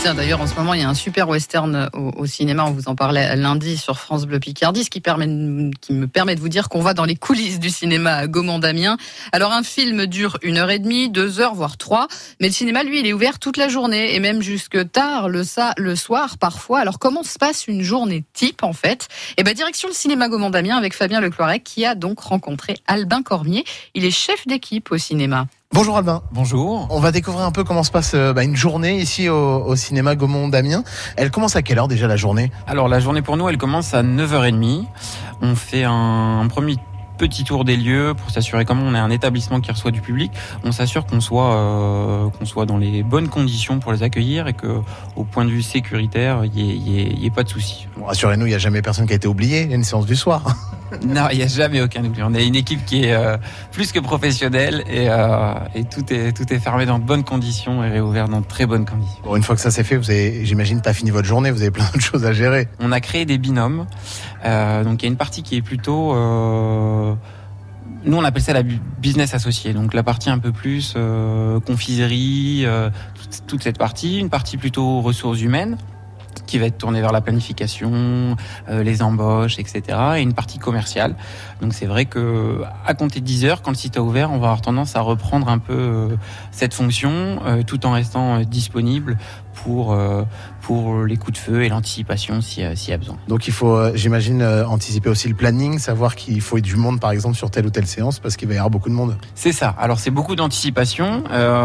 Tiens, d'ailleurs, en ce moment, il y a un super western au cinéma. On vous en parlait lundi sur France Bleu Picardie, ce qui me permet de vous dire qu'on va dans les coulisses du cinéma Gaumont-Damien. Alors, un film dure 1h30, 2 heures, voire 3. Mais le cinéma, lui, il est ouvert toute la journée et même jusque tard le soir, parfois. Alors, comment se passe une journée type, en fait? Eh ben, direction le cinéma Gaumont-Damien avec Fabien Lecloirec, qui a donc rencontré Albin Cormier. Il est chef d'équipe au cinéma. Bonjour Albin. Bonjour. On va découvrir un peu comment se passe une journée ici au cinéma Gaumont-Damien. Elle commence à quelle heure déjà la journée ? Alors la journée pour nous, elle commence à 9h30. On fait un premier petit tour des lieux pour s'assurer, comme on est un établissement qui reçoit du public, on s'assure qu'on soit dans les bonnes conditions pour les accueillir et que au point de vue sécuritaire, il y ait pas de souci. Bon, rassurez-nous, il n'y a jamais personne qui a été oublié. Il y a une séance du soir. Non, il n'y a jamais aucun oubli. On est une équipe qui est plus que professionnelle et tout est fermé dans de bonnes conditions et réouvert dans de très bonnes conditions. Bon, une fois que ça c'est fait, vous avez, j'imagine, pas fini votre journée, vous avez plein de choses à gérer. On a créé des binômes. Donc il y a une partie qui est plutôt... nous on appelle ça la business associée. Donc la partie un peu plus confiserie, toute cette partie. Une partie plutôt ressources humaines, qui va être tournée vers la planification, les embauches, etc. Et une partie commerciale. Donc c'est vrai que à compter de 10h, quand le site est ouvert, on va avoir tendance à reprendre un peu cette fonction, tout en restant disponible pour les coups de feu et l'anticipation s'il y a besoin. Donc il faut, j'imagine, anticiper aussi le planning, savoir qu'il faut du monde par exemple sur telle ou telle séance parce qu'il va y avoir beaucoup de monde. C'est ça. Alors c'est beaucoup d'anticipation.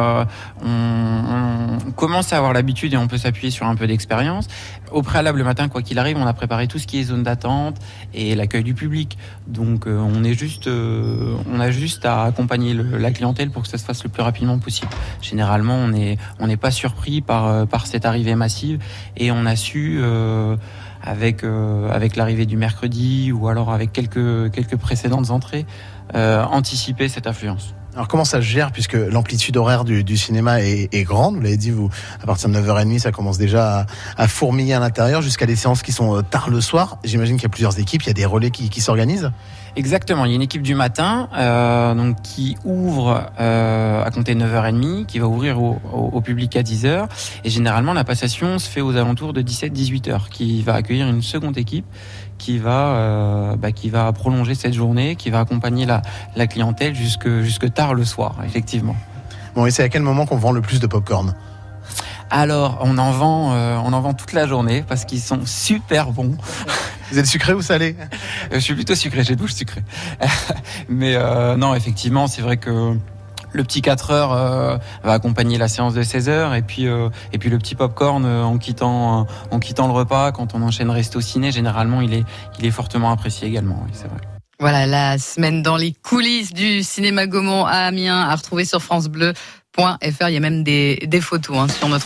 On commence à avoir l'habitude et on peut s'appuyer sur un peu d'expérience. Au préalable, le matin, quoi qu'il arrive, on a préparé tout ce qui est zone d'attente et l'accueil du public. Donc on a juste à accompagner la clientèle pour que ça se fasse le plus rapidement possible. Généralement, on n'est pas surpris par cette arrivée massive et on a su avec l'arrivée du mercredi ou alors avec quelques précédentes entrées anticiper cette affluence. Alors comment ça se gère puisque l'amplitude horaire du cinéma est grande, vous l'avez dit, vous à partir de 9h30 ça commence déjà à fourmiller à l'intérieur jusqu'à des séances qui sont tard le soir. J'imagine qu'il y a plusieurs équipes, il y a des relais qui s'organisent. Exactement, il y a une équipe du matin donc qui ouvre à compter de 9h30, qui va ouvrir au public à 10h et généralement la passation se fait aux alentours de 17-18h, qui va accueillir une seconde équipe qui va prolonger cette journée, qui va accompagner la clientèle jusque tard le soir, effectivement. Bon, et c'est à quel moment qu'on vend le plus de pop-corn ? Alors, on en vend toute la journée parce qu'ils sont super bons. Vous êtes sucré ou salé ? Je suis plutôt sucré, j'ai de bouche sucrée. Mais non, effectivement, c'est vrai que le petit 4 heures va accompagner la séance de 16 heures et puis le petit popcorn en quittant le repas quand on enchaîne resto ciné, généralement il est fortement apprécié également, oui, c'est vrai. Voilà, la semaine dans les coulisses du cinéma Gaumont à Amiens à retrouver sur francebleu.fr. Il y a même des photos sur notre